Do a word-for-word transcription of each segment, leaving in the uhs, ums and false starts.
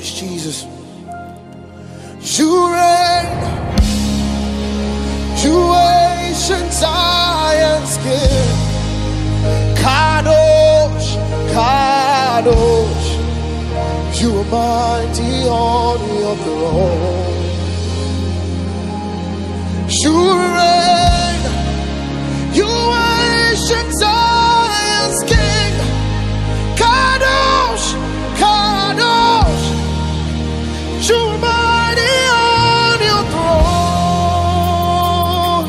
Jesus. You reign, you ancient Zion's King. Kadosh, Kadosh, you are mighty on your throne. You reign, you ancient Zion's King. Kadosh, Kadosh, you are mighty on your throne.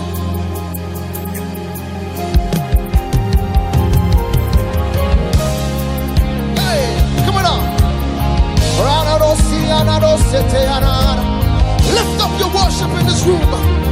Hey, come on up. Lift up your worship in this room.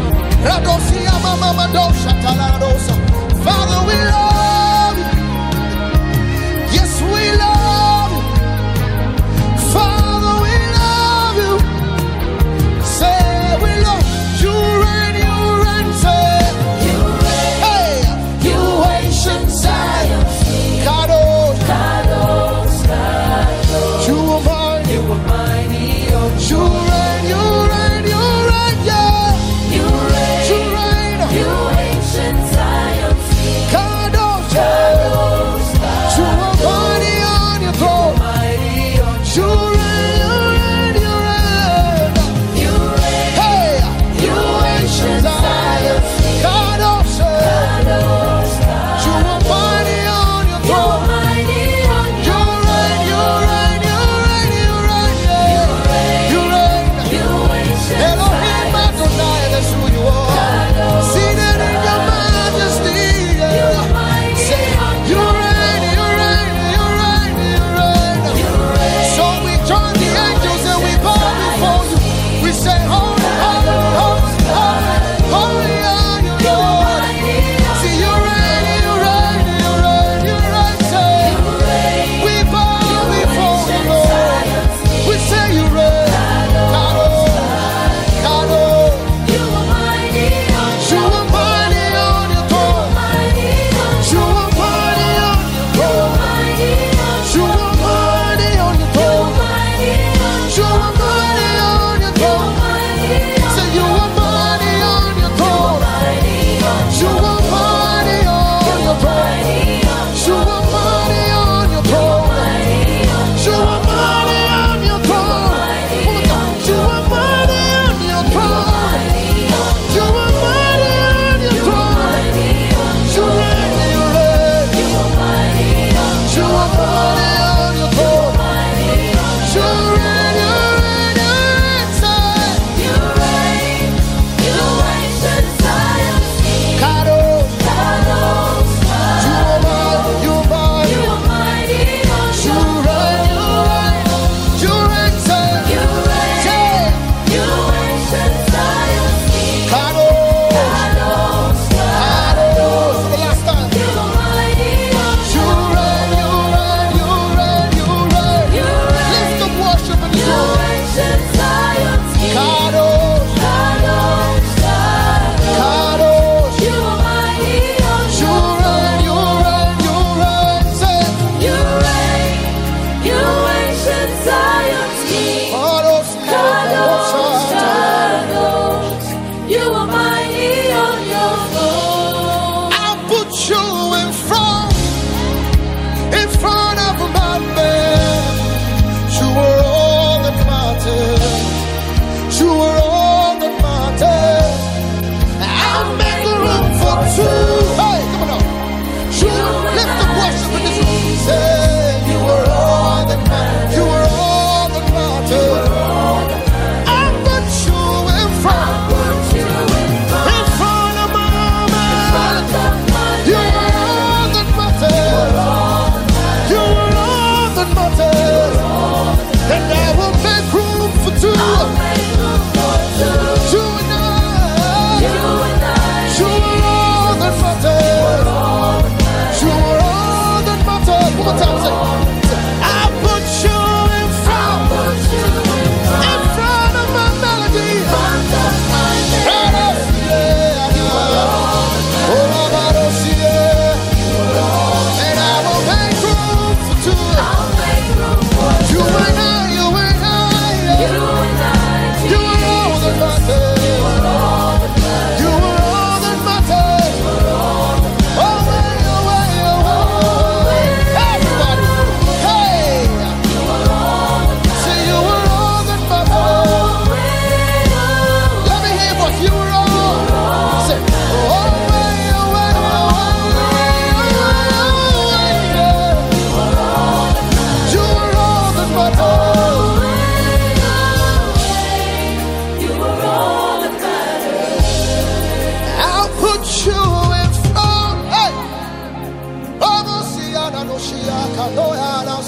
Father, we love you. Yes, we love you. Father, we love you. Say we love you. Reign, you reign, say you reign. Hey, you ancient Zion's King. Kadosh, Kadosh, Kadosh. You are mighty, you are mighty. You reign, you reign, you reign, yeah. You reign, you reign. You ancient Zion.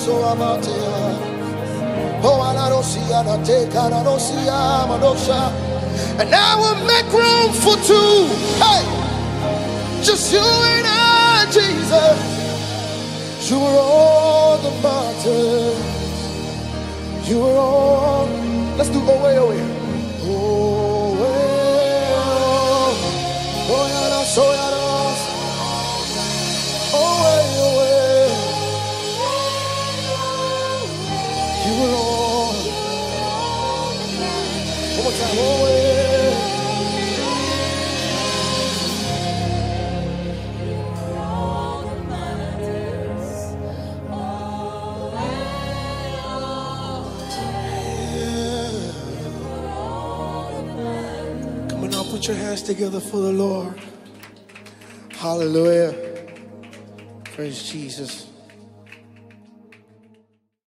so amatea. Oh, I don't see, I don't take, I don't see, I'm a dosha. And I will make room for two. Hey, just you and I, Jesus. You were on the mountain. You were on. Let's do away, away. Away, oh, yeah, so yeah. Away, away. You were on. One more time, away. Come on now, put your hands together for the Lord. Hallelujah. Praise Jesus.